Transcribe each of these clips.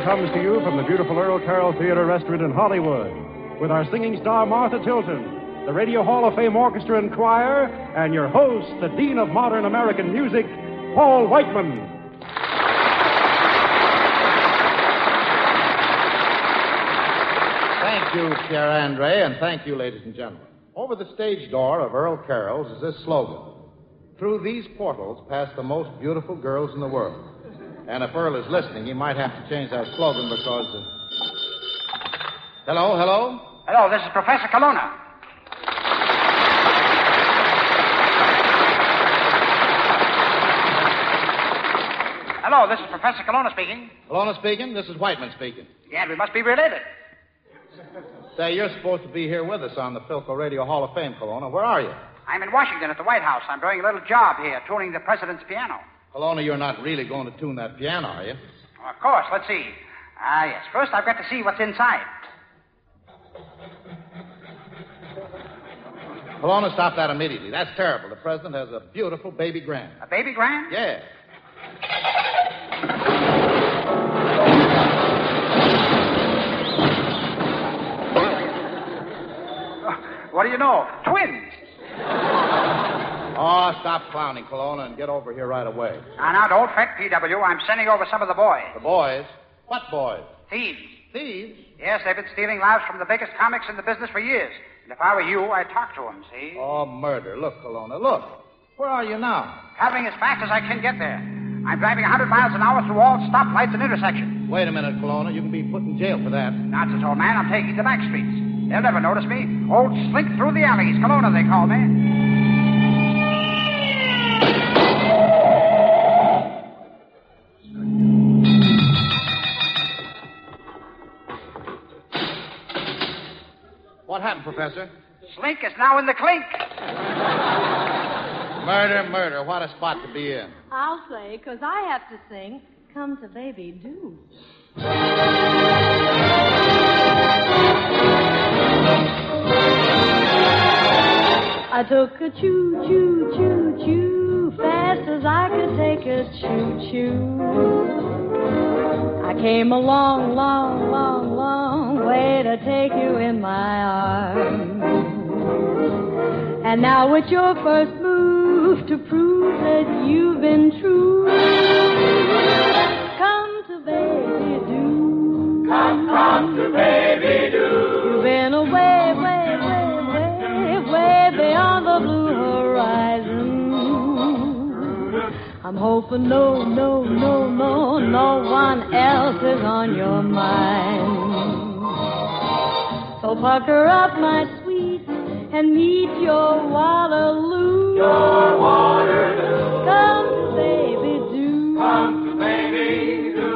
comes to you from the beautiful Earl Carroll Theater Restaurant in Hollywood with our singing star Martha Tilton, the Radio Hall of Fame Orchestra and Choir, and your host, the Dean of Modern American Music, Paul Whiteman. Thank you, Pierre Andre, and thank you, ladies and gentlemen. Over the stage door of Earl Carroll's is this slogan: through these portals pass the most beautiful girls in the world. And if Earl is listening, he might have to change that slogan because... Hello? Hello, this is Professor Colonna. Hello, this is Professor Colonna speaking. Colonna speaking? This is Whiteman speaking. Yeah, we must be related. Say, you're supposed to be here with us on the Philco Radio Hall of Fame, Colonna. Where are you? I'm in Washington at the White House. I'm doing a little job here, tuning the president's piano. Colonna, you're not really going to tune that piano, are you? Oh, of course. Let's see. Yes. First, I've got to see what's inside. Colonna, stop that immediately. That's terrible. The president has a beautiful baby grand. A baby grand? Yeah. What do you know? Twins. Oh, stop clowning, Colonna, and get over here right away. Now, don't fret, P.W. I'm sending over some of the boys. The boys? What boys? Thieves. Thieves? Yes, they've been stealing lives from the biggest comics in the business for years. And if I were you, I'd talk to them, see? Oh, murder. Look, Colonna, look. Where are you now? Traveling as fast as I can get there. I'm driving 100 miles an hour through all stoplights and intersections. Wait a minute, Colonna. You can be put in jail for that. Nonsense, old man. I'm taking the back streets. They'll never notice me. Old Slink through the alleys. Colonna, they call me. What happened, Professor? Slink is now in the clink. Murder. What a spot to be in. I'll say, 'cause I have to sing, Comes a Baby Do. I took a choo-choo, fast as I could take a choo-choo. I came a long way to take you in my arms. And now it's your first move to prove that you've been true. Come to baby do. Come to baby do. You've been away beyond the blue horizon. I'm hoping no one else is on your mind. So pucker up, my sweet, and meet your Waterloo. Your Waterloo. Come to baby do. Come to baby do.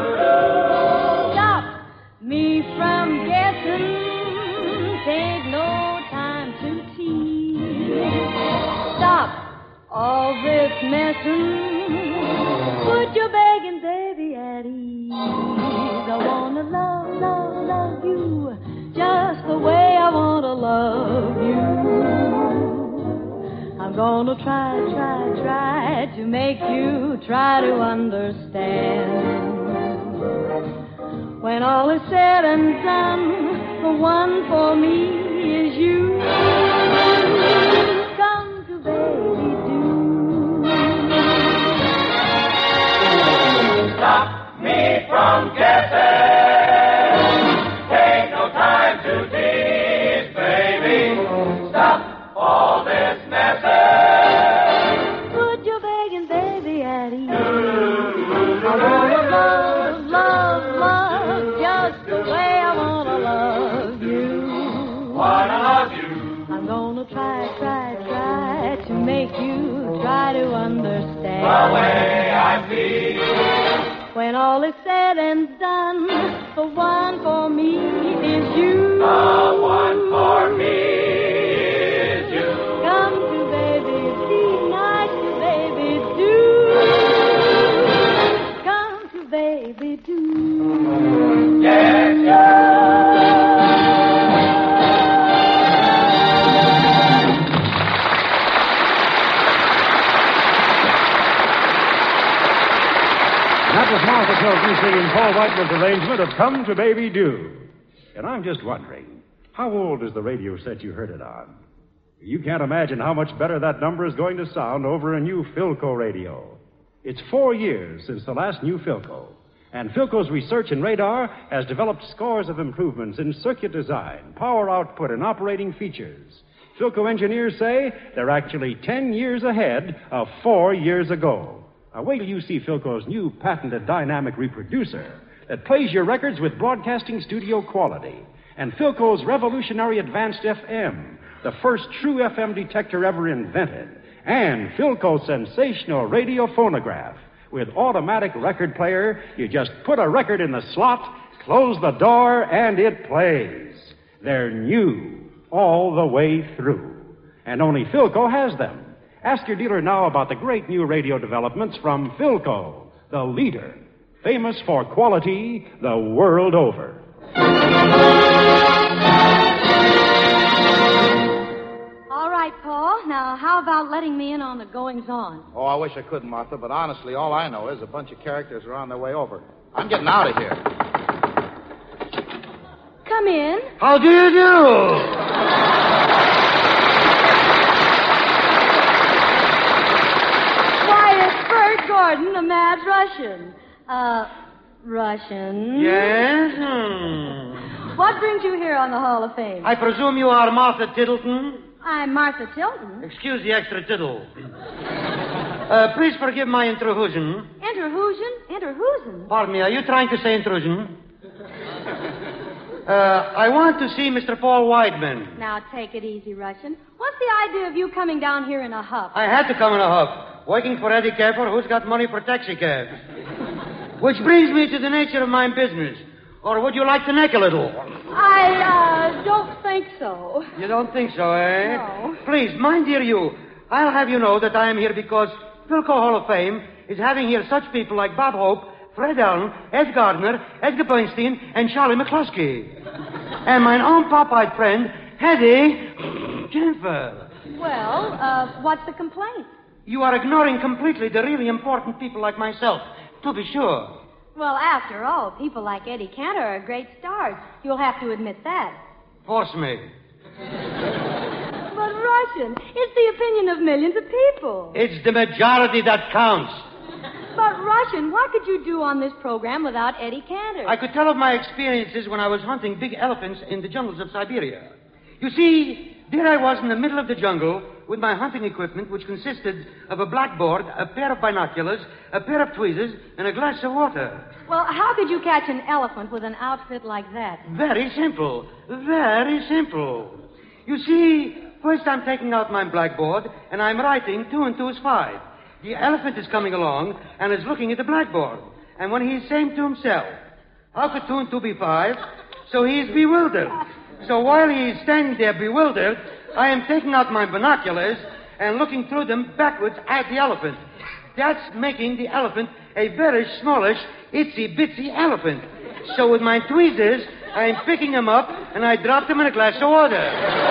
Stop me from guessing. Take no time to tease. Stop all this messing. Put your begging baby at ease. I wanna love you just the way I wanna love you. I'm gonna try to make you try to understand. When all is said and done, the one for me is you. Come to baby do. Stop me from guessing. Take no time to tease, baby. Stop all this messing. Put your begging baby at ease. I wanna love just the way I wanna love you. Wanna love you. I'm gonna try to make you try to understand the way I feel. When all is said and done, the one for me is you. The one for me is you. Come to baby, be nice to baby, do. Come to baby, do. Yes, That was Martha Tilton singing Paul Whiteman's arrangement of Come to Baby Do. And I'm just wondering, how old is the radio set you heard it on? You can't imagine how much better that number is going to sound over a new Philco radio. It's 4 years since the last new Philco. And Philco's research in radar has developed scores of improvements in circuit design, power output, and operating features. Philco engineers say they're actually 10 years ahead of 4 years ago. Now, wait till you see Philco's new patented dynamic reproducer that plays your records with broadcasting studio quality. And Philco's revolutionary advanced FM, the first true FM detector ever invented. And Philco's sensational radio phonograph. With automatic record player, you just put a record in the slot, close the door, and it plays. They're new all the way through. And only Philco has them. Ask your dealer now about the great new radio developments from Philco, the leader, famous for quality the world over. All right, Paul. Now, how about letting me in on the goings-on? Oh, I wish I could, Martha, but honestly, all I know is a bunch of characters are on their way over. I'm getting out of here. Come in. How do you do? Why, it's Bert Gordon, the mad Russian. Russian? Yes? What brings you here on the Hall of Fame? I presume you are Martha Tiddleton? I'm Martha Tilton. Excuse the extra tittle. Please forgive my intrusion. Interhusen? Pardon me, are you trying to say intrusion? I want to see Mr. Paul Whiteman. Now, take it easy, Russian. What's the idea of you coming down here in a huff? I had to come in a huff. Working for Eddie Keffer, who's got money for taxi cabs. Which brings me to the nature of my business. Or would you like to neck a little? I don't think so. You don't think so, eh? No. Please, my dear you, I'll have you know that I am here because Philco Hall of Fame is having here such people like Bob Hope, Fred Allen, Ed Gardner, Edgar Bernstein, and Charlie McCluskey. And my own pop-eyed friend, Eddie Jennifer. Well, what's the complaint? You are ignoring completely the really important people like myself, to be sure. Well, after all, people like Eddie Cantor are great stars. You'll have to admit that. Force me. But, Russian, it's the opinion of millions of people. It's the majority that counts. But, Russian, what could you do on this program without Eddie Cantor? I could tell of my experiences when I was hunting big elephants in the jungles of Siberia. You see, there I was in the middle of the jungle with my hunting equipment, which consisted of a blackboard, a pair of binoculars, a pair of tweezers, and a glass of water. Well, how could you catch an elephant with an outfit like that? Very simple. Very simple. You see, first I'm taking out my blackboard, and I'm writing 2 and 2 is 5. The elephant is coming along and is looking at the blackboard. And when he's saying to himself, how could 2 and 2 be 5? So he is bewildered. So while he is standing there bewildered, I am taking out my binoculars and looking through them backwards at the elephant. That's making the elephant a very smallish, itsy-bitsy elephant. So with my tweezers, I am picking him up and I drop him in a glass of water.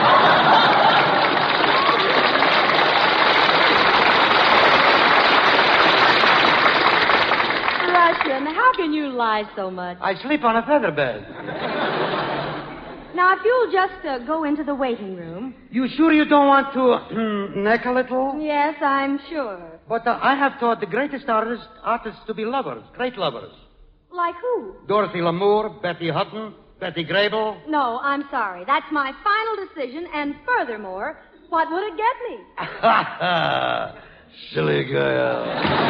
Russian, how can you lie so much? I sleep on a feather bed. Now, if you'll just go into the waiting room. You sure you don't want to neck a little? Yes, I'm sure. But I have taught the greatest artists to be lovers, great lovers. Like who? Dorothy Lamour, Betty Hutton, Betty Grable. No, I'm sorry. That's my final decision, and furthermore, what would it get me? Silly girl.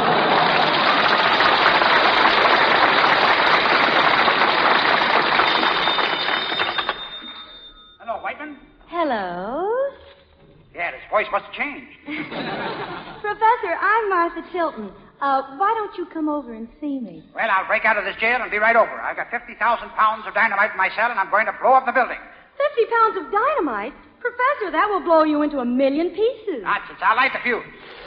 Hello, Whiteman. Hello. Yeah, his voice must have changed. Professor, I'm Martha Tilton. Why don't you come over and see me? Well, I'll break out of this jail and be right over. I've got 50,000 pounds of dynamite in my cell, and I'm going to blow up the building. 50 pounds of dynamite? Professor, that will blow you into 1,000,000 pieces. Nonsense. I'll light the fuse.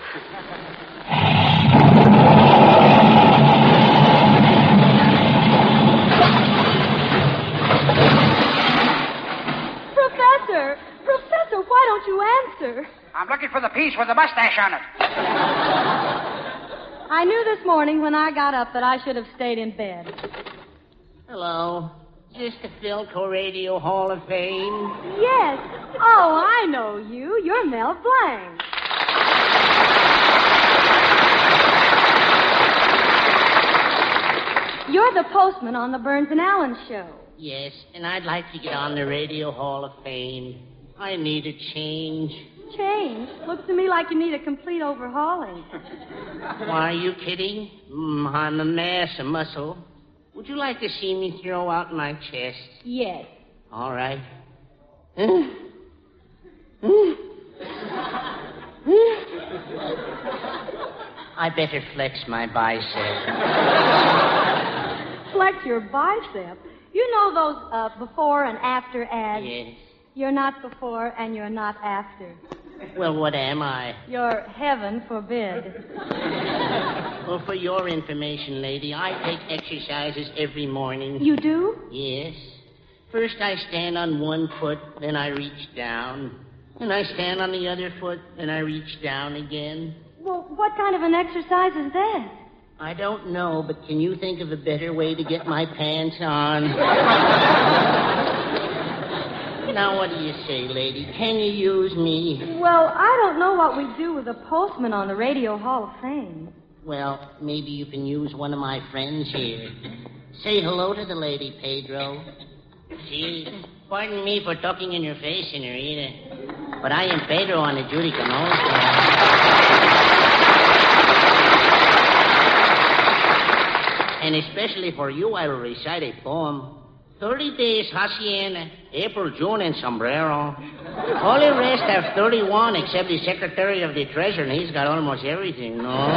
Professor, why don't you answer? I'm looking for the piece with the mustache on it. I knew this morning when I got up that I should have stayed in bed. Hello. Is this the Philco Radio Hall of Fame? Yes. Oh, I know you. You're Mel Blanc. You're the postman on the Burns and Allen show. Yes, and I'd like to get on the Radio Hall of Fame. I need a change. Change? Looks to me like you need a complete overhauling. Why, are you kidding? I'm a mass of muscle. Would you like to see me throw out my chest? Yes. All right. I better flex my bicep. Flex your bicep? You know those before and after ads? Yes. You're not before and you're not after. Well, what am I? You're heaven forbid. Well, for your information, lady, I take exercises every morning. You do? Yes. First I stand on one foot, then I reach down. Then I stand on the other foot, then I reach down again. Well, what kind of an exercise is that? I don't know, but can you think of a better way to get my pants on? Now, what do you say, lady? Can you use me? Well, I don't know what we do with a postman on the Radio Hall of Fame. Well, maybe you can use one of my friends here. Say hello to the lady, Pedro. See, pardon me for talking in your face, senorita, but I am Pedro on the Judy Canals. And especially for you, I will recite a poem. 30 days, hacienda, April, June, and sombrero. All the rest have 31, except the Secretary of the Treasury, and he's got almost everything, no?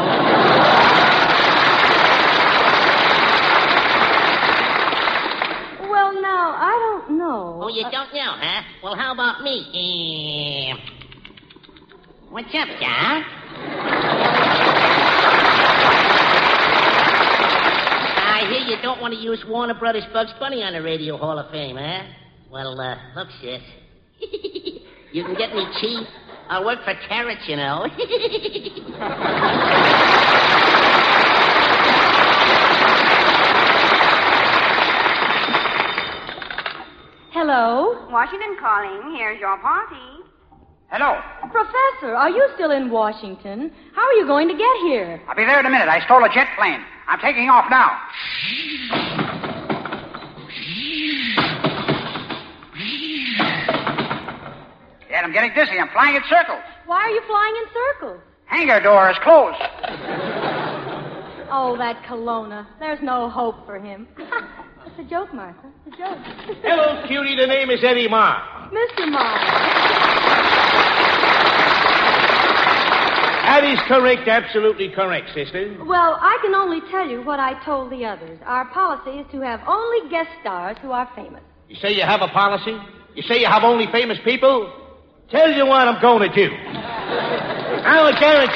Well, now, I don't know. Oh, you don't know, huh? Well, how about me? What's up, Doc? I hear you don't want to use Warner Brothers Bugs Bunny on the Radio Hall of Fame, huh? Well, look, sis. You can get me cheap. I'll work for carrots, you know. Hello? Washington calling. Here's your party. Hello. Professor, are you still in Washington? How are you going to get here? I'll be there in a minute. I stole a jet plane. I'm taking off now. Yet I'm getting dizzy. I'm flying in circles. Why are you flying in circles? Hangar door is closed. Oh, that Kelowna. There's no hope for him. It's a joke, Martha. It's a joke. Hello, cutie. The name is Eddie Marr. Mr. Marr. That is correct, absolutely correct, sister. Well, I can only tell you what I told the others. Our policy is to have only guest stars who are famous. You say you have a policy? You say you have only famous people? Tell you what I'm going to do. I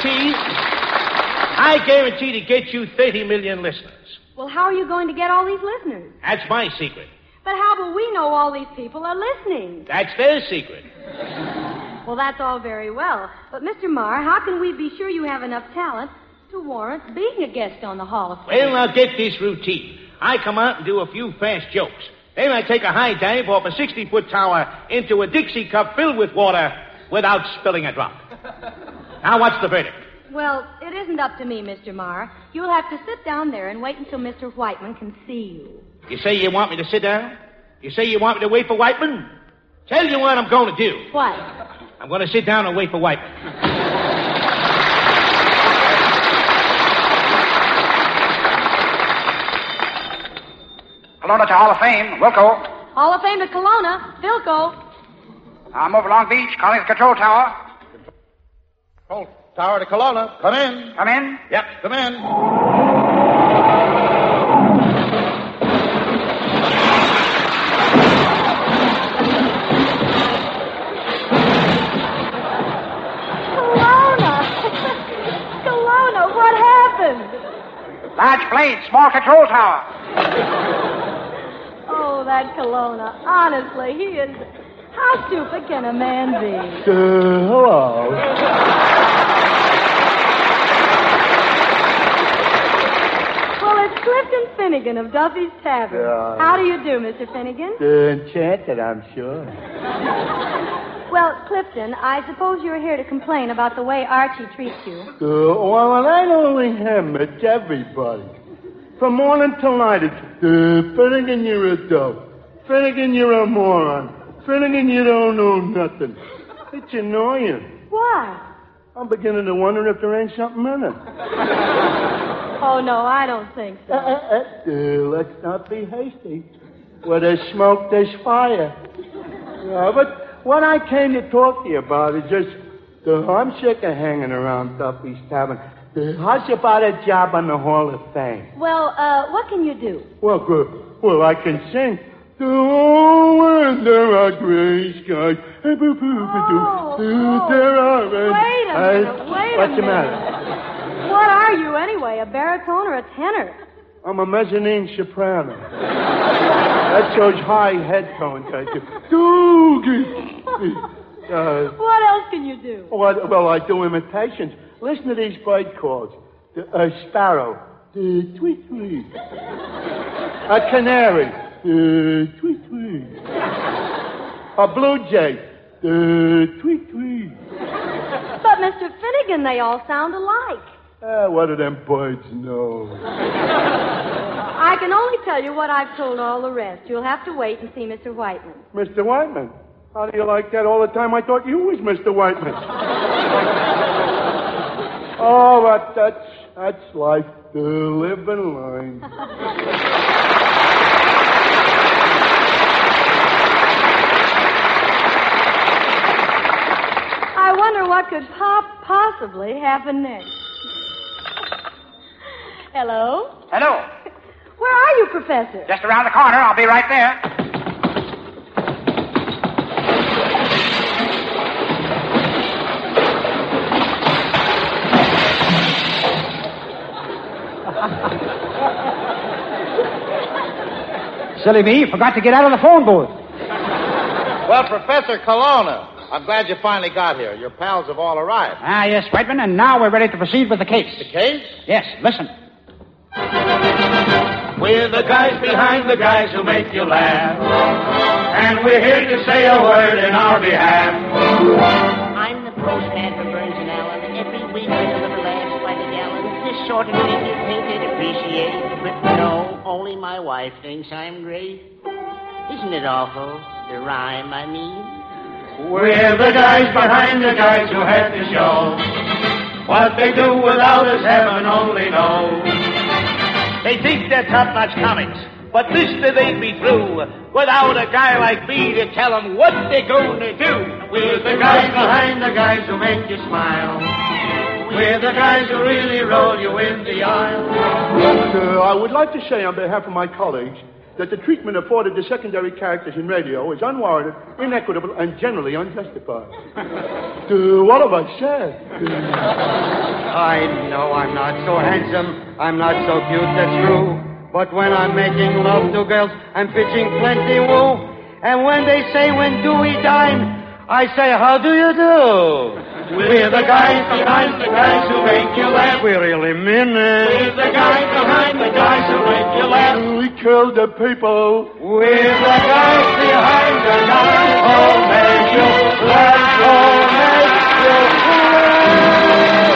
guarantee to get you 30 million listeners. Well, how are you going to get all these listeners? That's my secret. But how will we know all these people are listening? That's their secret. Well, that's all very well. But, Mr. Marr, how can we be sure you have enough talent to warrant being a guest on the Hall of Fame? Well, now get this routine. I come out and do a few fast jokes. Then I take a high dive off a 60-foot tower into a Dixie cup filled with water without spilling a drop. Now, what's the verdict? Well, it isn't up to me, Mr. Marr. You'll have to sit down there and wait until Mr. Whiteman can see you. You say you want me to sit down? You say you want me to wait for Whiteman? Tell you what I'm going to do. What? I'm going to sit down and wait for Whiteman. Kelowna to Hall of Fame. Wilco. Hall of Fame to Kelowna. Philco. I'm over Long Beach, calling the control tower. Control tower to Kelowna. Come in. Come in. Yep, come in. Kelowna, what happened? Large plane, small control tower. Oh, that Kelowna. Honestly, he is... How stupid can a man be? Hello. Finnegan of Duffy's Tavern. How do you do, Mr. Finnegan? Enchanted, I'm sure. Well, Clifton, I suppose you're here to complain about the way Archie treats you. Well, I don't only him, it's everybody. From morning till night, it's, Finnegan, you're a dope. Finnegan, you're a moron. Finnegan, you don't know nothing. It's annoying. Why? I'm beginning to wonder if there ain't something in it. Oh, no, I don't think so. Let's not be hasty. Where there's smoke, there's fire. But what I came to talk to you about is just, I'm sick of hanging around Duffy's Tavern. How's about a job on the Hall of Fame? Well, what can you do? Well, good. Well, I can sing. Oh, when there are gray skies. There are... Wait a minute. What's the matter? What are you, anyway, a baritone or a tenor? I'm a mezzanine soprano. That's those high head tones I do. What else can you do? Well, I do imitations. Listen to these bird calls. A sparrow. Tweet, tweet. A canary. Tweet, tweet. A blue jay. Tweet, tweet. But, Mr. Finnegan, they all sound alike. What do them birds know? I can only tell you what I've told all the rest. You'll have to wait and see Mr. Whiteman. Mr. Whiteman? How do you like that? All the time I thought you was Mr. Whiteman. Oh, but that's life. The living line. I wonder what could possibly happen next. Hello? Hello. Where are you, Professor? Just around the corner. I'll be right there. Silly me, forgot to get out of the phone booth. Well, Professor Colonna, I'm glad you finally got here. Your pals have all arrived. Ah, yes, Whiteman, and now we're ready to proceed with the case. The case? Yes, listen. We're the guys behind the guys who make you laugh. And we're here to say a word in our behalf. I'm the postman for Burns and Allen. Every week I deliver laughs by the gallon. This sort of thing you think they'd appreciate. But no, only my wife thinks I'm great. Isn't it awful? The rhyme, I mean. We're the guys behind the guys who have the show. What they do without us, heaven only knows. They think they're top-notch comics, but this they'd be through without a guy like me to tell them what they're going to do. We're the guys behind the guys who make you smile. We're the guys who really roll you in the aisle. I would like to say on behalf of my colleagues that the treatment afforded to secondary characters in radio is unwarranted, inequitable, and generally unjustified. What have I said? I know I'm not so handsome, I'm not so cute, that's true. But when I'm making love to girls, I'm pitching plenty woo. And when they say, when do we dine, I say, how do you do? We're the guys behind the guys who make you laugh. We really mean it. We're the guys behind the guys who make you laugh. We kill the people. We're the guys behind the guys who make you laugh. Who make you laugh.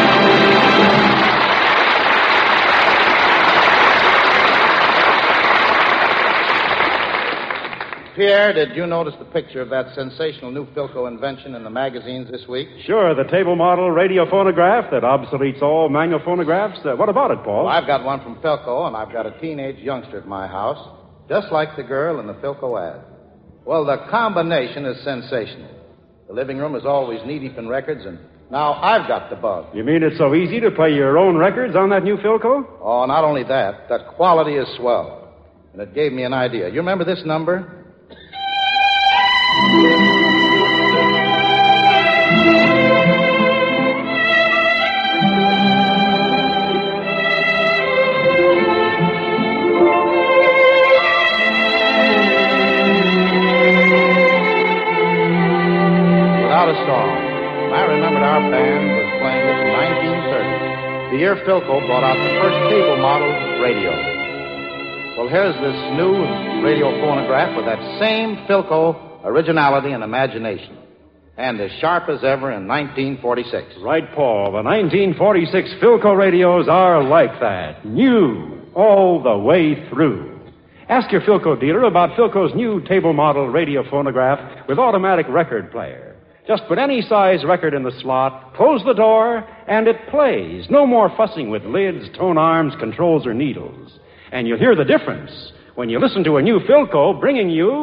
Pierre, did you notice the picture of that sensational new Philco invention in the magazines this week? Sure, the table model radio phonograph that obsoletes all manual phonographs. What about it, Paul? Well, I've got one from Philco, and I've got a teenage youngster at my house, just like the girl in the Philco ad. Well, the combination is sensational. The living room is always knee-deep in records, and now I've got the bug. You mean it's so easy to play your own records on that new Philco? Oh, not only that, the quality is swell. And it gave me an idea. You remember this number? Without a song. I remembered our band was playing this in 1930, the year Philco brought out the first table model radio. Well, here's this new radio phonograph with that same Philco originality and imagination. And as sharp as ever in 1946. Right, Paul. The 1946 Philco radios are like that. New all the way through. Ask your Philco dealer about Philco's new table model radio phonograph with automatic record player. Just put any size record in the slot, close the door, and it plays. No more fussing with lids, tone arms, controls, or needles. And you'll hear the difference when you listen to a new Philco bringing you...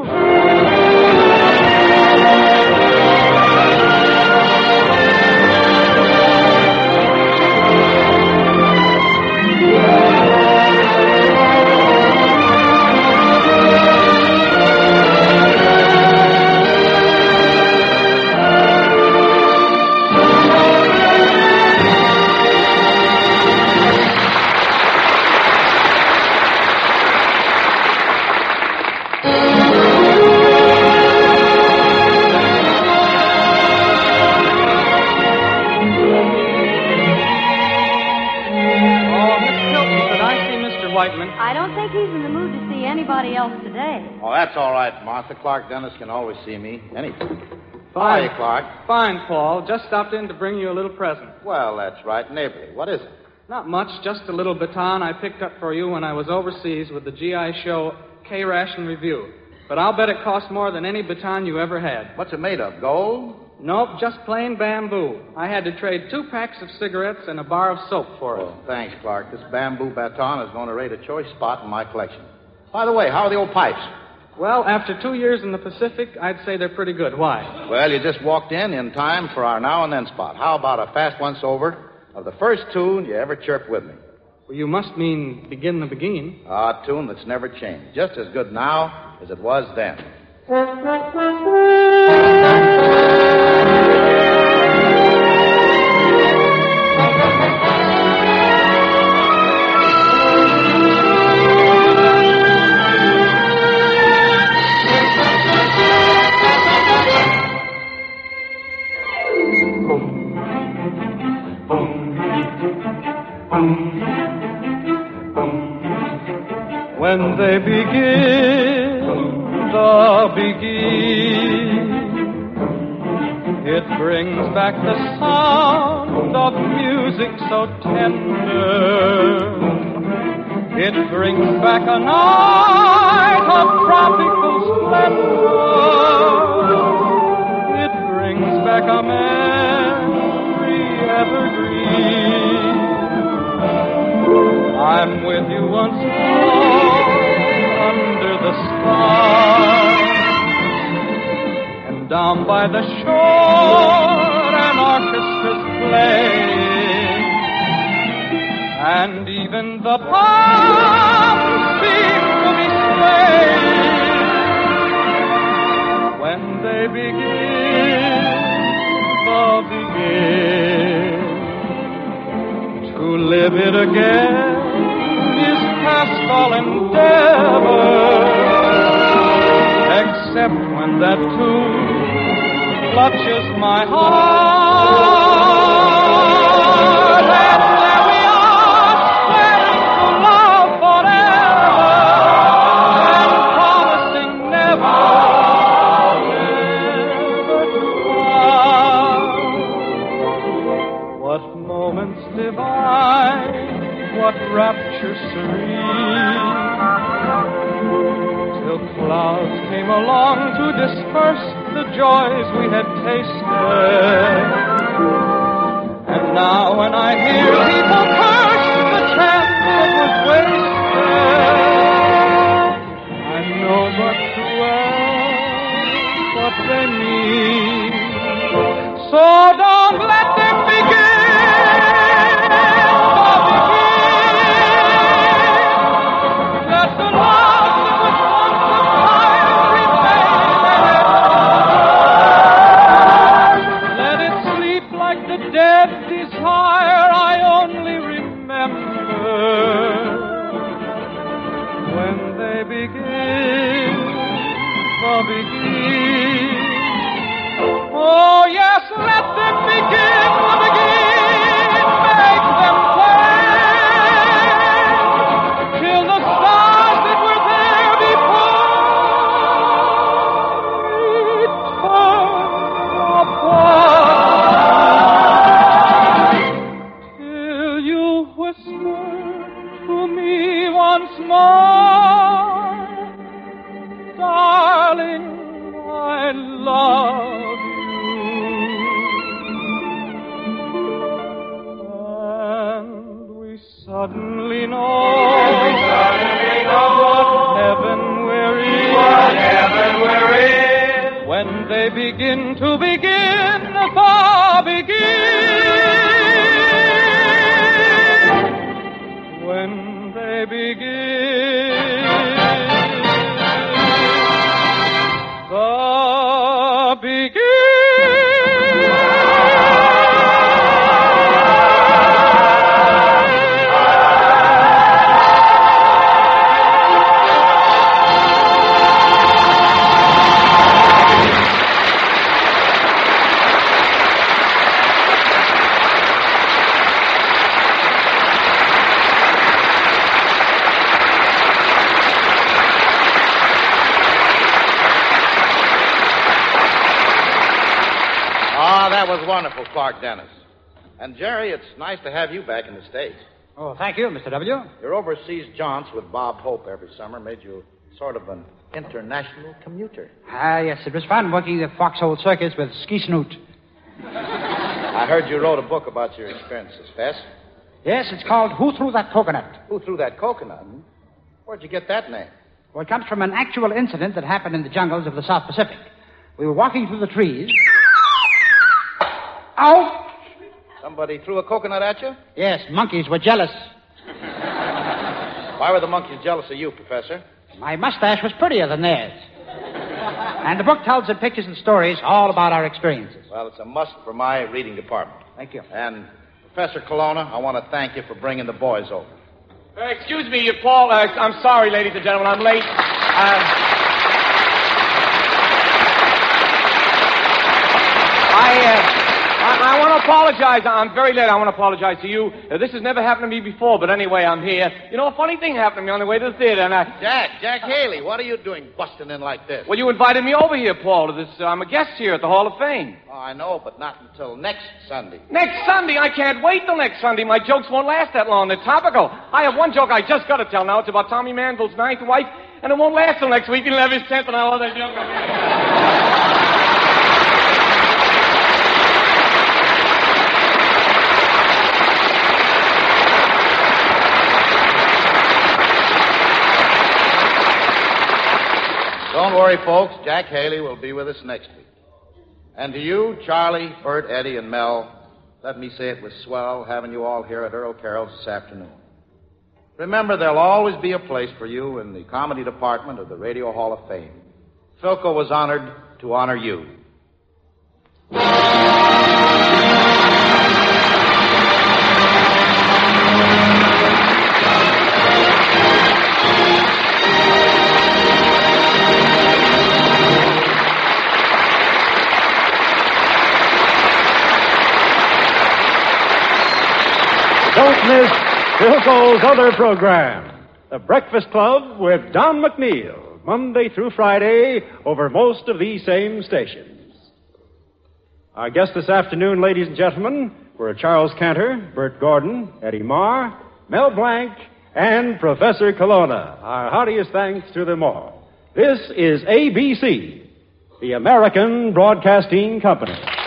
I don't think he's in the mood to see anybody else today. Oh, that's all right, Martha. Clark Dennis can always see me anytime. Fine. Hiya, Clark. Fine, Paul. Just stopped in to bring you a little present. Well, that's right. Neighborly. What is it? Not much, just a little baton I picked up for you when I was overseas with the GI Show K-Ration Review. But I'll bet it cost more than any baton you ever had. What's it made of, gold? Nope, just plain bamboo. I had to trade 2 packs of cigarettes and a bar of soap for it. Oh, thanks, Clark. This bamboo baton is going to rate a choice spot in my collection. By the way, how are the old pipes? Well, after 2 years in the Pacific, I'd say they're pretty good. Why? Well, you just walked in time for our now and then spot. How about a fast once-over of the first tune you ever chirped with me? Well, you must mean Begin the Beguine. A tune that's never changed. Just as good now as it was then. When they begin the begin, it brings back the sound of music so tender. It brings back a night of tropical splendor. It brings back a memory evergreen. I'm with you once more under the stars, and down by the shore an orchestra's playing, and even the palms seem to be swaying when they begin the begin. To live it again is past all endeavor, except when that tune clutches my heart. And there we are, swearing to love forever, and promising never, never to part. What moments divine, what rapture serene, till clouds came along to disperse the joys we had tasted. And now when I hear people curse the chance that was wasted, I know but too well what they mean. So don't let them begin. Oh, yes, let them begin the begin. Make them play till the stars that were suddenly know what heaven we're in. When they begin to begin the begin. When they begin the begin. That was wonderful, Clark Dennis. And, Jerry, it's nice to have you back in the States. Oh, thank you, Mr. W. Your overseas jaunts with Bob Hope every summer made you sort of an international commuter. Ah, yes, it was fun working the Foxhole Circus with Ski Snoot. I heard you wrote a book about your experiences, Fess. Yes, it's called Who Threw That Coconut? Who Threw That Coconut? Where'd you get that name? Well, it comes from an actual incident that happened in the jungles of the South Pacific. We were walking through the trees. Ow! Somebody threw a coconut at you? Yes, monkeys were jealous. Why were the monkeys jealous of you, Professor? My mustache was prettier than theirs. And the book tells in pictures and stories all about our experiences. Well, it's a must for my reading department. Thank you. And, Professor Colonna, I want to thank you for bringing the boys over. Excuse me, Paul. I'm sorry, ladies and gentlemen. I'm late. I want to apologize. I'm very late. I want to apologize to you. This has never happened to me before, but anyway, I'm here. You know, a funny thing happened to me on the way to the theater, and Jack Haley, what are you doing busting in like this? Well, you invited me over here, Paul, to this... I'm a guest here at the Hall of Fame. Oh, I know, but not until next Sunday. Next Sunday? I can't wait till next Sunday. My jokes won't last that long. They're topical. I have one joke I just got to tell now. It's about Tommy Manville's ninth wife, and it won't last till next week. He'll have his 10th, and I'll have that joke. Don't worry, folks. Jack Haley will be with us next week. And to you, Charlie, Bert, Eddie, and Mel, let me say it was swell having you all here at Earl Carroll's this afternoon. Remember, there'll always be a place for you in the comedy department of the Radio Hall of Fame. Philco was honored to honor you. Don't miss Philco's other program, The Breakfast Club with Don McNeil, Monday through Friday over most of these same stations. Our guests this afternoon, ladies and gentlemen, were Charles Cantor, Bert Gordon, Eddie Marr, Mel Blanc, and Professor Colonna. Our heartiest thanks to them all. This is ABC, the American Broadcasting Company.